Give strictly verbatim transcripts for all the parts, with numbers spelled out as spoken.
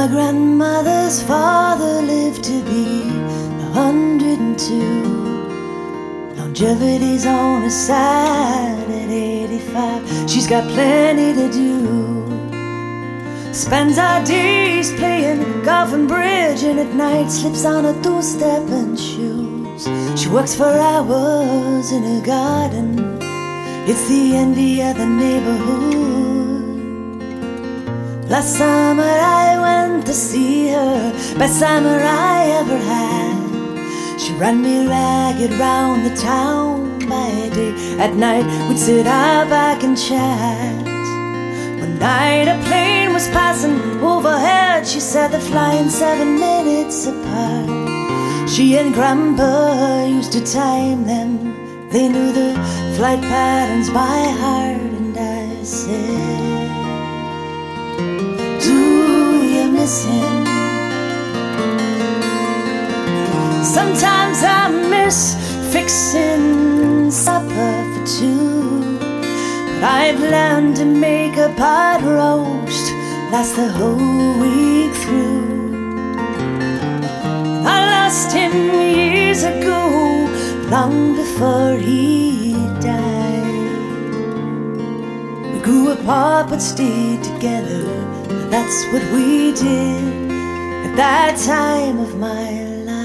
My grandmother's father lived to be a hundred and two. Longevity's on her side at eighty-five. She's got plenty to do. Spends our days playing golf and bridge, and at night slips on her two-step and shoes. She works for hours in her garden. It's the envy of the neighborhood. Last summer I went to see her, best summer I ever had. She ran me ragged round the town by day. At night we'd sit out back and chat. One night a plane was passing overhead. She said they're flying seven minutes apart. She and Grandpa used to time them. They knew the flight patterns by heart. And I said, do you miss him? Sometimes I miss fixing supper for two, but I've learned to make a pot roast last the whole week through. I lost him years ago, long before he died. We grew apart but stayed together. That's what we did at that time of my life.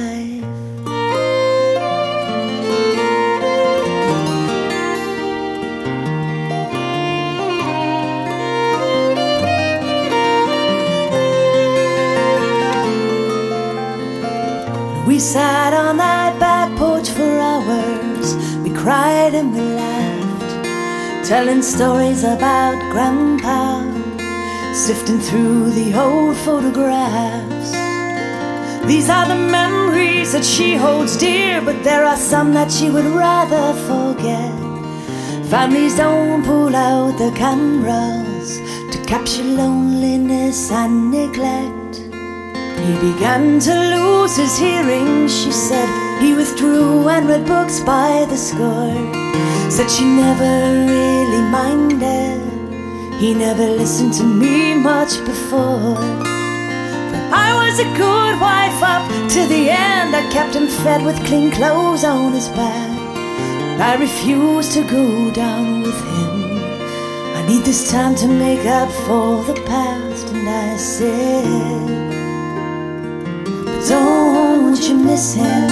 We sat on that back porch for hours. We cried and we laughed, telling stories about Grandpa, sifting through the old photographs. These are the memories that she holds dear, but there are some that she would rather forget. Families don't pull out their cameras to capture loneliness and neglect. He began to lose his hearing, she said. He withdrew and read books by the score. Said she never really minded. He never listened to me much before. But I was a good wife up to the end. I kept him fed with clean clothes on his back. I refused to go down with him. I need this time to make up for the past. And I said, don't you miss him?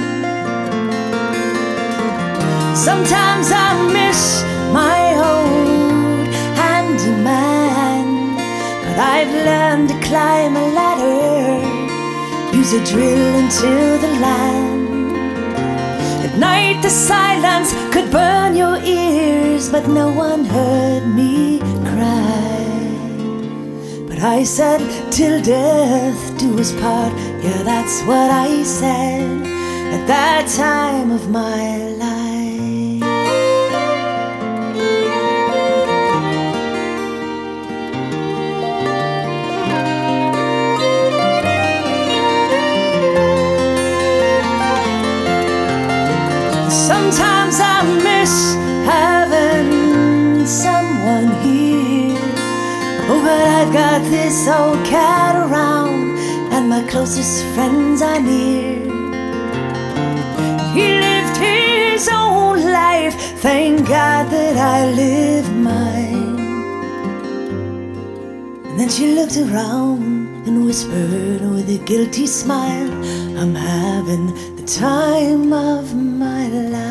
Sometimes I miss my old handyman, but I've learned to climb a ladder, use a drill until the land. At night the silence could burn your ears, but no one heard me cry. But I said, till death do us part. Yeah, that's what I said at that time of my life. Sometimes I miss having someone here. Oh, but I've got this old cat around, and my closest friends are near. He lived his own life, thank God that I lived mine. And then she looked around and whispered with a guilty smile, I'm having the time of my life.